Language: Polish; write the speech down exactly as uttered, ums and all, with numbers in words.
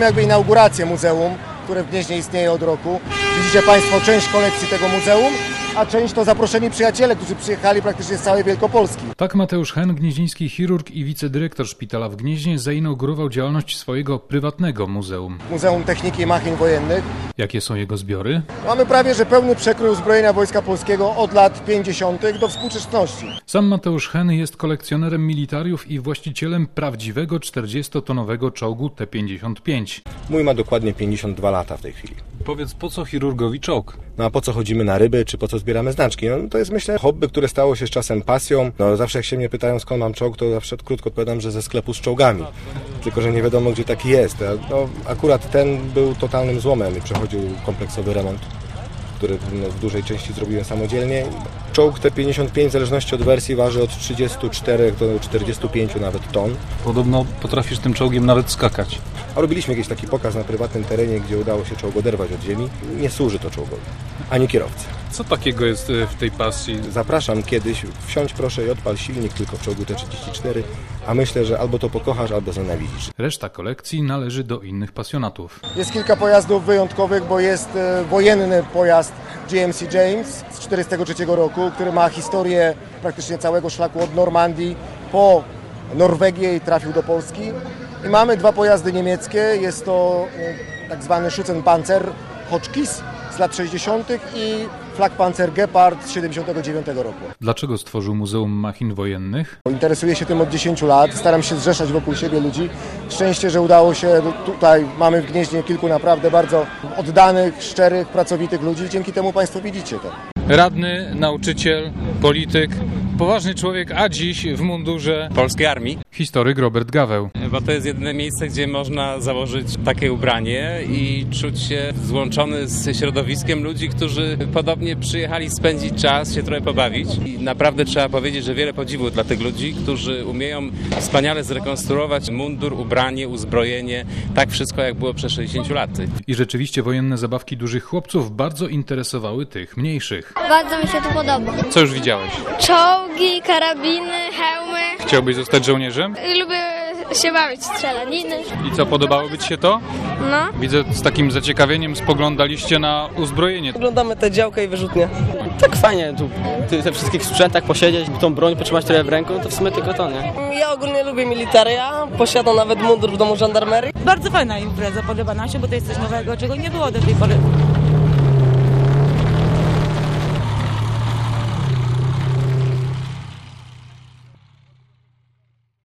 jakby inaugurację muzeum, które w Gnieźnie istnieje od roku. Widzicie Państwo część kolekcji tego muzeum, a część to zaproszeni przyjaciele, którzy przyjechali praktycznie z całej Wielkopolski. Tak Mateusz Hen, gnieźnieński chirurg i wicedyrektor szpitala w Gnieźnie, zainaugurował działalność swojego prywatnego muzeum. Muzeum Techniki i Machin Wojennych. Jakie są jego zbiory? Mamy prawie że pełny przekrój uzbrojenia Wojska Polskiego od lat pięćdziesiątych do współczesności. Sam Mateusz Hen jest kolekcjonerem militariów i właścicielem prawdziwego czterdziestotonowego czołgu T pięćdziesiąt pięć. Mój ma dokładnie pięćdziesiąt dwa lata w tej chwili. Powiedz, po co chirurgowi czołg? No a po co chodzimy na ryby, czy po co zbieramy znaczki? No to jest, myślę, hobby, które stało się z czasem pasją. No zawsze jak się mnie pytają, skąd mam czołg, to zawsze krótko odpowiadam, że ze sklepu z czołgami. Tylko że nie wiadomo, gdzie taki jest. No, akurat ten był totalnym złomem i przechodził kompleksowy remont, który no, w dużej części zrobiłem samodzielnie. Czołg T pięćdziesiąt pięć w zależności od wersji waży od trzydziestu czterech do czterdziestu pięciu nawet ton. Podobno potrafisz tym czołgiem nawet skakać. A robiliśmy jakiś taki pokaz na prywatnym terenie, gdzie udało się czołg oderwać od ziemi. Nie służy to czołgowi, ani kierowcy. Co takiego jest w tej pasji? Zapraszam kiedyś, wsiądź proszę i odpal silnik tylko w czołgu T trzydzieści cztery, a myślę, że albo to pokochasz, albo znienawidzisz. Reszta kolekcji należy do innych pasjonatów. Jest kilka pojazdów wyjątkowych, bo jest wojenny pojazd G M C James z tysiąc dziewięćset czterdziestego trzeciego roku, który ma historię praktycznie całego szlaku od Normandii po Norwegię i trafił do Polski. I mamy dwa pojazdy niemieckie, jest to tak zwany Schützenpanzer Hotchkiss z lat sześćdziesiątych i Flakpanzer Gepard z tysiąc dziewięćset siedemdziesiątego dziewiątego roku. Dlaczego stworzył Muzeum Machin Wojennych? Interesuję się tym od dziesięciu lat, staram się zrzeszać wokół siebie ludzi. Szczęście, że udało się, tutaj mamy w Gnieźnie kilku naprawdę bardzo oddanych, szczerych, pracowitych ludzi. Dzięki temu Państwo widzicie to. Radny, nauczyciel, polityk, poważny człowiek, a dziś w mundurze polskiej armii. Historyk Robert Gaweł. Bo to jest jedyne miejsce, gdzie można założyć takie ubranie i czuć się złączony z środowiskiem ludzi, którzy podobnie przyjechali spędzić czas, się trochę pobawić. I naprawdę trzeba powiedzieć, że wiele podziwu dla tych ludzi, którzy umieją wspaniale zrekonstruować mundur, ubranie, uzbrojenie, tak wszystko jak było przed sześćdziesięciu laty. I rzeczywiście wojenne zabawki dużych chłopców bardzo interesowały tych mniejszych. Bardzo mi się to podoba. Co już widziałeś? Czołgi, karabiny, hełmy. Chciałbyś zostać żołnierzem? Lubię się bawić, strzelaniny. I co, podobałoby Ci się to? No. Widzę, z takim zaciekawieniem spoglądaliście na uzbrojenie. Oglądamy tę działkę i wyrzutnie. Tak fajnie, tu w tych wszystkich sprzętach posiedzieć, tą broń potrzymać trochę w ręku, to w sumie tylko to, nie? Ja ogólnie lubię militaria, posiadam nawet mundur w domu żandarmerii. Bardzo fajna impreza, podoba nam się, bo to jest coś nowego, czego nie było do tej pory.